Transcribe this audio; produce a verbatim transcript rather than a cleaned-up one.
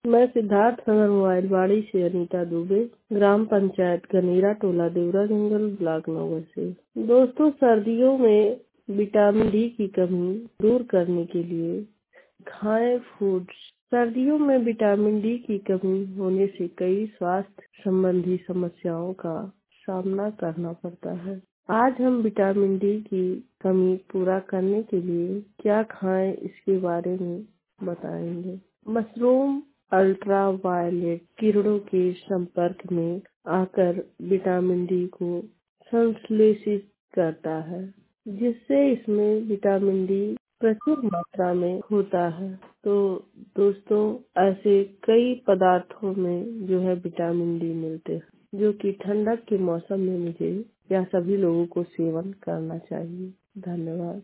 मैं सिद्धार्थ नगर मोबाइलवाड़ी से अनीता दुबे, ग्राम पंचायत गनीरा टोला देवरा जंगल ब्लॉक नगर से। दोस्तों, सर्दियों में विटामिन डी की कमी दूर करने के लिए खाएं फूड्स। सर्दियों में विटामिन डी की कमी होने से कई स्वास्थ्य संबंधी समस्याओं का सामना करना पड़ता है। आज हम विटामिन डी की कमी पूरा करने के लिए क्या खाएं इसके बारे में बताएंगे। मशरूम अल्ट्रा वायलेट किरणों के संपर्क में आकर विटामिन डी को संश्लेषित करता है, जिससे इसमें विटामिन डी प्रचुर मात्रा में होता है। तो दोस्तों, ऐसे कई पदार्थों में जो है विटामिन डी मिलते हैं, जो कि ठंडक के मौसम में मुझे या सभी लोगों को सेवन करना चाहिए। धन्यवाद।